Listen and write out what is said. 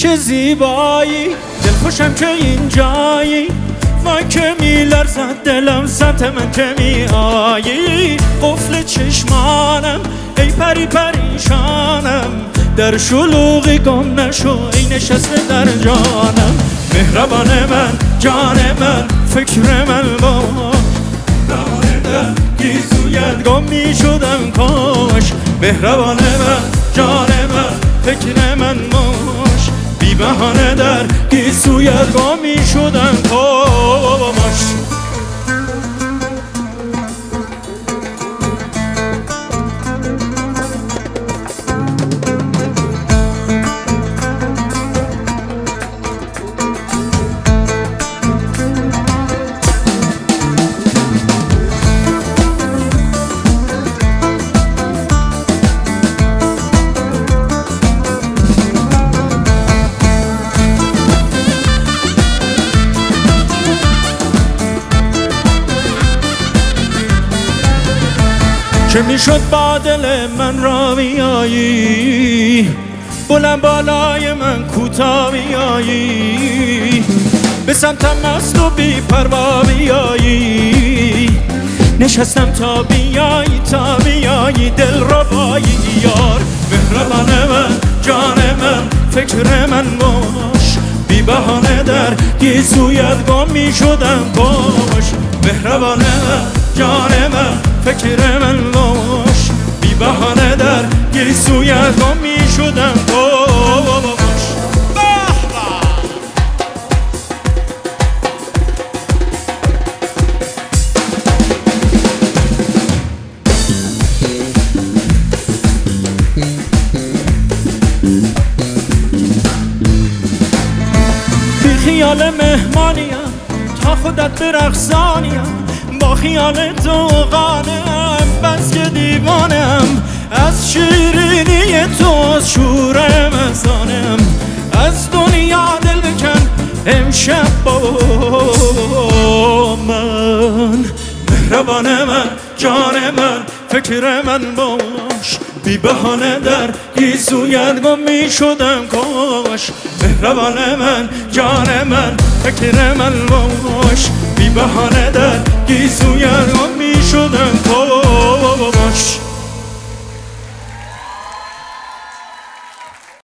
چه زیبایی دلخوشم که اینجایی وای که میلرزد دلم سمت من که میایی قفل چشمانم ای پری پریشانم در شلوغی گم نشو ای نشسته در جانم مهربان من جان من فکر من باش در گیزویت گم میشدم کاش مهربان من جان من فکر من باش بی بهانه در گیزویت گم میشدم کاش چه میشد با دل من را بیایی بلند بالای من کوتا بیایی به سمتم مست و بی پروا بیایی نشستم تا بیایی دل ربایی یار مهربان من جان من فکر من باش بی بهانه در گیزویت گم میشدم باش مهربان من جان من فکر من باش بی بهانه در گیسویت گم میشدم باش بی خیال مهمانیم تا خودت برقصانیم با خیال تو قانم بس که دیوانم از شیرینی تو از شور مزانم از دنیا دل بکن امشب با من مهربان من جان من فکر من باش بی بهانه در گیسویت گم میشدم کاش مهربان من جان من فکر من باش بی بهانه در گیسویت گم میشدم